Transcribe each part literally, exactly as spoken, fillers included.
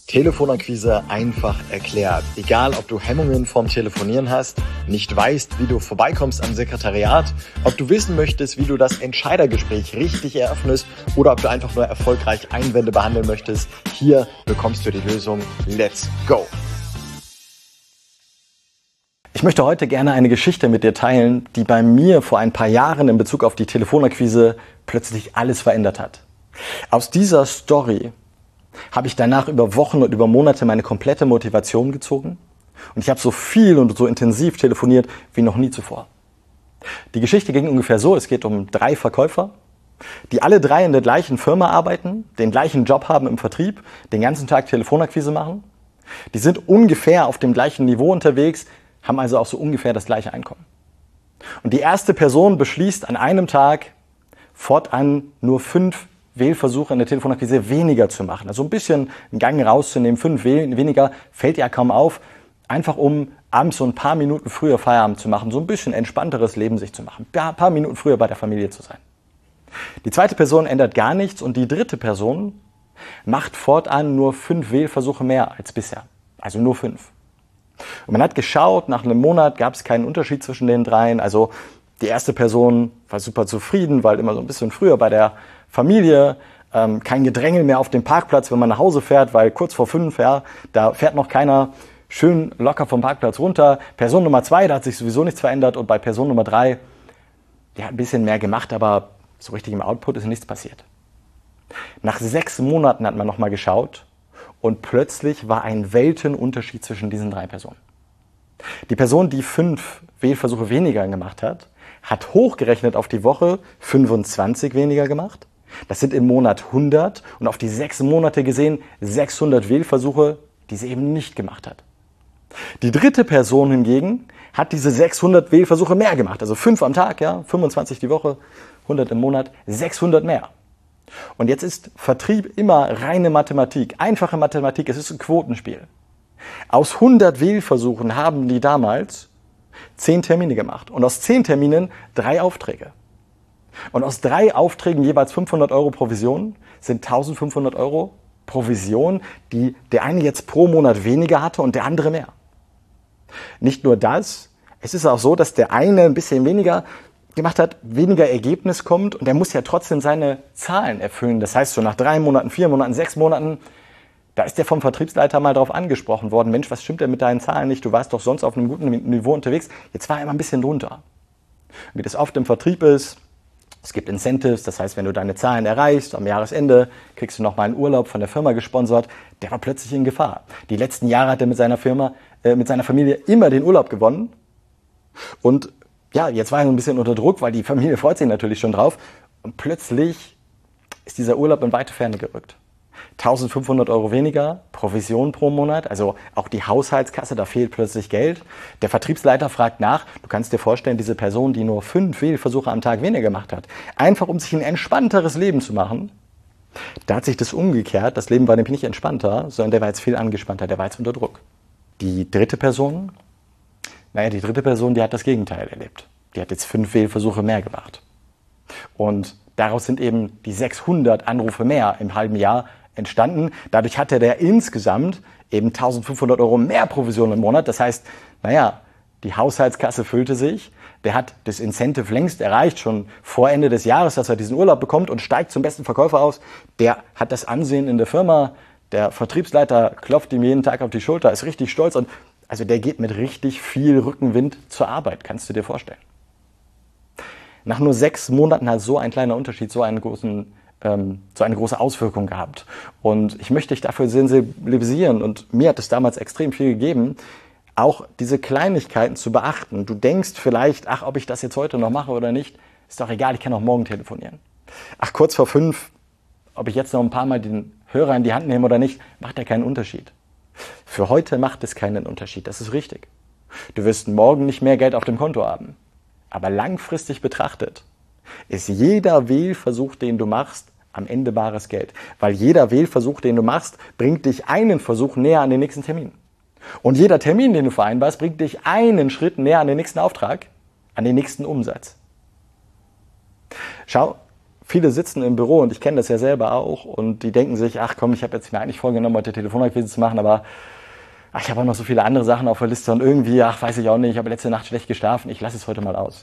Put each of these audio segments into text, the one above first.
Telefonakquise einfach erklärt. Egal, ob du Hemmungen vorm Telefonieren hast, nicht weißt, wie du vorbeikommst am Sekretariat, ob du wissen möchtest, wie du das Entscheidergespräch richtig eröffnest oder ob du einfach nur erfolgreich Einwände behandeln möchtest, hier bekommst du die Lösung. Let's go! Ich möchte heute gerne eine Geschichte mit dir teilen, die bei mir vor ein paar Jahren in Bezug auf die Telefonakquise plötzlich alles verändert hat. Aus dieser Story habe ich danach über Wochen und über Monate meine komplette Motivation gezogen und ich habe so viel und so intensiv telefoniert wie noch nie zuvor. Die Geschichte ging ungefähr so: Es geht um drei Verkäufer, die alle drei in der gleichen Firma arbeiten, den gleichen Job haben im Vertrieb, den ganzen Tag Telefonakquise machen. Die sind ungefähr auf dem gleichen Niveau unterwegs, haben also auch so ungefähr das gleiche Einkommen. Und die erste Person beschließt an einem Tag, fortan nur fünf Wählversuche in der Telefonakquise weniger zu machen. Also ein bisschen einen Gang rauszunehmen, fünf weniger, fällt ja kaum auf, einfach um abends so ein paar Minuten früher Feierabend zu machen, so ein bisschen entspannteres Leben sich zu machen, ein paar Minuten früher bei der Familie zu sein. Die zweite Person ändert gar nichts und die dritte Person macht fortan nur fünf Wählversuche mehr als bisher, also nur fünf. Und man hat geschaut, nach einem Monat gab es keinen Unterschied zwischen den dreien, also die erste Person war super zufrieden, weil immer so ein bisschen früher bei der Familie, ähm, kein Gedrängel mehr auf dem Parkplatz, wenn man nach Hause fährt, weil kurz vor fünf, ja, da fährt noch keiner schön locker vom Parkplatz runter. Person Nummer zwei, da hat sich sowieso nichts verändert und bei Person Nummer drei, die hat ein bisschen mehr gemacht, aber so richtig im Output ist nichts passiert. Nach sechs Monaten hat man nochmal geschaut und plötzlich war ein Weltenunterschied zwischen diesen drei Personen. Die Person, die fünf Wählversuche weniger gemacht hat, hat hochgerechnet auf die Woche fünfundzwanzig weniger gemacht. Das sind im Monat hundert und auf die sechs Monate gesehen sechshundert Wählversuche, die sie eben nicht gemacht hat. Die dritte Person hingegen hat diese sechshundert Wählversuche mehr gemacht, also fünf am Tag, ja, fünfundzwanzig die Woche, hundert im Monat, sechshundert mehr. Und jetzt ist Vertrieb immer reine Mathematik, einfache Mathematik, es ist ein Quotenspiel. Aus hundert Wählversuchen haben die damals zehn Termine gemacht und aus zehn Terminen drei Aufträge. Und aus drei Aufträgen jeweils fünfhundert Euro Provision sind eintausendfünfhundert Euro Provision, die der eine jetzt pro Monat weniger hatte und der andere mehr. Nicht nur das, es ist auch so, dass der eine ein bisschen weniger gemacht hat, weniger Ergebnis kommt und der muss ja trotzdem seine Zahlen erfüllen. Das heißt, so nach drei Monaten, vier Monaten, sechs Monaten, da ist der vom Vertriebsleiter mal drauf angesprochen worden, Mensch, was stimmt denn mit deinen Zahlen nicht? Du warst doch sonst auf einem guten Niveau unterwegs, jetzt war er immer ein bisschen drunter. Wie das oft im Vertrieb ist, es gibt Incentives, das heißt, wenn du deine Zahlen erreichst, am Jahresende kriegst du nochmal einen Urlaub von der Firma gesponsert, der war plötzlich in Gefahr. Die letzten Jahre hat er mit seiner Firma, äh, mit seiner Familie immer den Urlaub gewonnen und ja, jetzt war er so ein bisschen unter Druck, weil die Familie freut sich natürlich schon drauf und plötzlich ist dieser Urlaub in weite Ferne gerückt. eintausendfünfhundert Euro weniger, Provision pro Monat, also auch die Haushaltskasse, da fehlt plötzlich Geld. Der Vertriebsleiter fragt nach, du kannst dir vorstellen, diese Person, die nur fünf Wählversuche am Tag weniger gemacht hat, einfach um sich ein entspannteres Leben zu machen, da hat sich das umgekehrt, das Leben war nämlich nicht entspannter, sondern der war jetzt viel angespannter, der war jetzt unter Druck. Die dritte Person, naja, die dritte Person, die hat das Gegenteil erlebt. Die hat jetzt fünf Wählversuche mehr gemacht. Und daraus sind eben die sechshundert Anrufe mehr im halben Jahr entstanden. Dadurch hatte der insgesamt eben eintausendfünfhundert Euro mehr Provision im Monat. Das heißt, naja, die Haushaltskasse füllte sich. Der hat das Incentive längst erreicht, schon vor Ende des Jahres, dass er diesen Urlaub bekommt und steigt zum besten Verkäufer aus. Der hat das Ansehen in der Firma. Der Vertriebsleiter klopft ihm jeden Tag auf die Schulter, ist richtig stolz und also der geht mit richtig viel Rückenwind zur Arbeit, kannst du dir vorstellen. Nach nur sechs Monaten hat so ein kleiner Unterschied so, einen großen, ähm, so eine große Auswirkung gehabt. Und ich möchte dich dafür sensibilisieren und mir hat es damals extrem viel gegeben, auch diese Kleinigkeiten zu beachten. Du denkst vielleicht, ach, ob ich das jetzt heute noch mache oder nicht, ist doch egal, ich kann auch morgen telefonieren. Ach, kurz vor fünf, ob ich jetzt noch ein paar Mal den Hörer in die Hand nehme oder nicht, macht ja keinen Unterschied. Für heute macht es keinen Unterschied, das ist richtig. Du wirst morgen nicht mehr Geld auf dem Konto haben. Aber langfristig betrachtet ist jeder Wählversuch, den du machst, am Ende bares Geld. Weil jeder Wählversuch, den du machst, bringt dich einen Versuch näher an den nächsten Termin. Und jeder Termin, den du vereinbarst, bringt dich einen Schritt näher an den nächsten Auftrag, an den nächsten Umsatz. Schau, Viele sitzen im Büro und ich kenne das ja selber auch und die denken sich, ach komm, ich habe jetzt mir eigentlich vorgenommen, heute Telefonakquise zu machen, aber ach, ich habe auch noch so viele andere Sachen auf der Liste und irgendwie, ach, weiß ich auch nicht, ich habe letzte Nacht schlecht geschlafen, ich lasse es heute mal aus.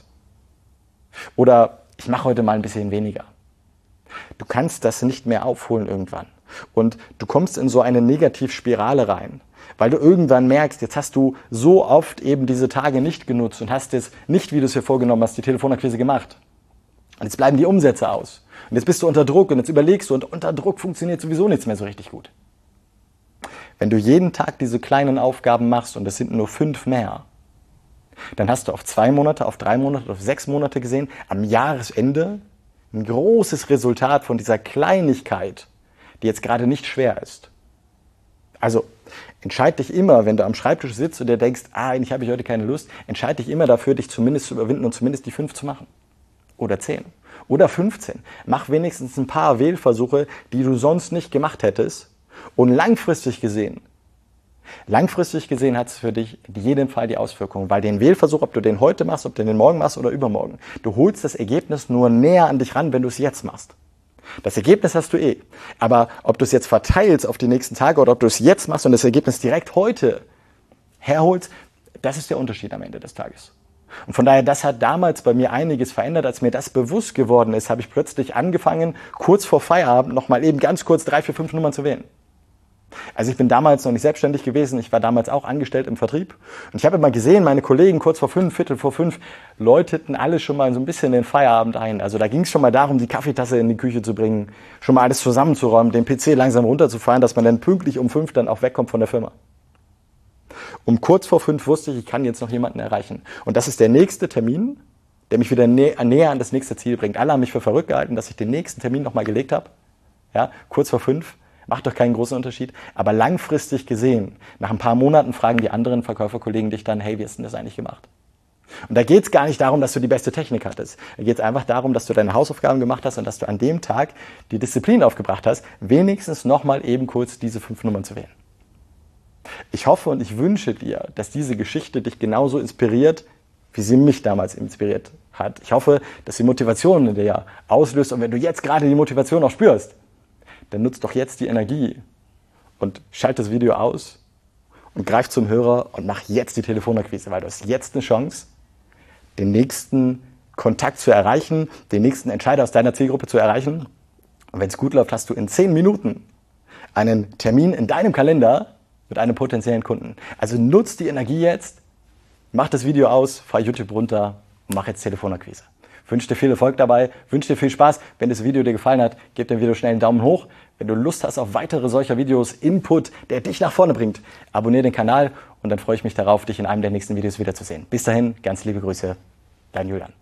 Oder ich mache heute mal ein bisschen weniger. Du kannst das nicht mehr aufholen irgendwann. Und du kommst in so eine Negativspirale rein, weil du irgendwann merkst, jetzt hast du so oft eben diese Tage nicht genutzt und hast jetzt nicht, wie du es dir vorgenommen hast, die Telefonakquise gemacht. Und jetzt bleiben die Umsätze aus. Und jetzt bist du unter Druck und jetzt überlegst du und unter Druck funktioniert sowieso nichts mehr so richtig gut. Wenn du jeden Tag diese kleinen Aufgaben machst und das sind nur fünf mehr, dann hast du auf zwei Monate, auf drei Monate, auf sechs Monate gesehen, am Jahresende ein großes Resultat von dieser Kleinigkeit, die jetzt gerade nicht schwer ist. Also entscheid dich immer, wenn du am Schreibtisch sitzt und dir denkst, ah, eigentlich habe ich heute keine Lust, entscheid dich immer dafür, dich zumindest zu überwinden und zumindest die fünf zu machen. Oder zehn. Oder fünfzehn. Mach wenigstens ein paar Wählversuche, die du sonst nicht gemacht hättest. Und langfristig gesehen, langfristig gesehen hat es für dich in jedem Fall die Auswirkungen, weil den Wählversuch, ob du den heute machst, ob du den morgen machst oder übermorgen, du holst das Ergebnis nur näher an dich ran, wenn du es jetzt machst. Das Ergebnis hast du eh. Aber ob du es jetzt verteilst auf die nächsten Tage oder ob du es jetzt machst und das Ergebnis direkt heute herholst, das ist der Unterschied am Ende des Tages. Und von daher, das hat damals bei mir einiges verändert. Als mir das bewusst geworden ist, habe ich plötzlich angefangen, kurz vor Feierabend nochmal eben ganz kurz drei, vier, fünf Nummern zu wählen. Also ich bin damals noch nicht selbstständig gewesen, ich war damals auch angestellt im Vertrieb und ich habe immer gesehen, meine Kollegen kurz vor fünf, Viertel vor fünf läuteten alle schon mal so ein bisschen den Feierabend ein. Also da ging es schon mal darum, die Kaffeetasse in die Küche zu bringen, schon mal alles zusammenzuräumen, den P C langsam runterzufahren, dass man dann pünktlich um fünf dann auch wegkommt von der Firma. Um kurz vor fünf wusste ich, ich kann jetzt noch jemanden erreichen. Und das ist der nächste Termin, der mich wieder nä- näher an das nächste Ziel bringt. Alle haben mich für verrückt gehalten, dass ich den nächsten Termin nochmal gelegt habe. Ja, kurz vor fünf. Macht doch keinen großen Unterschied. Aber langfristig gesehen, nach ein paar Monaten fragen die anderen Verkäuferkollegen dich dann, hey, wie hast du das eigentlich gemacht? Und da geht es gar nicht darum, dass du die beste Technik hattest. Da geht es einfach darum, dass du deine Hausaufgaben gemacht hast und dass du an dem Tag die Disziplin aufgebracht hast, wenigstens nochmal eben kurz diese fünf Nummern zu wählen. Ich hoffe und ich wünsche dir, dass diese Geschichte dich genauso inspiriert, wie sie mich damals inspiriert hat. Ich hoffe, dass die Motivation in dir auslöst und wenn du jetzt gerade die Motivation auch spürst, dann nutzt doch jetzt die Energie und schalt das Video aus und greif zum Hörer und mach jetzt die Telefonakquise, weil du hast jetzt eine Chance, den nächsten Kontakt zu erreichen, den nächsten Entscheider aus deiner Zielgruppe zu erreichen. Und wenn es gut läuft, hast du in zehn Minuten einen Termin in deinem Kalender mit einem potenziellen Kunden. Also nutzt die Energie jetzt, mach das Video aus, fahr YouTube runter und mach jetzt Telefonakquise. Wünsche dir viel Erfolg dabei, wünsche dir viel Spaß. Wenn das Video dir gefallen hat, gib dem Video schnell einen Daumen hoch. Wenn du Lust hast auf weitere solcher Videos, Input, der dich nach vorne bringt, abonniere den Kanal und dann freue ich mich darauf, dich in einem der nächsten Videos wiederzusehen. Bis dahin, ganz liebe Grüße, dein Julian.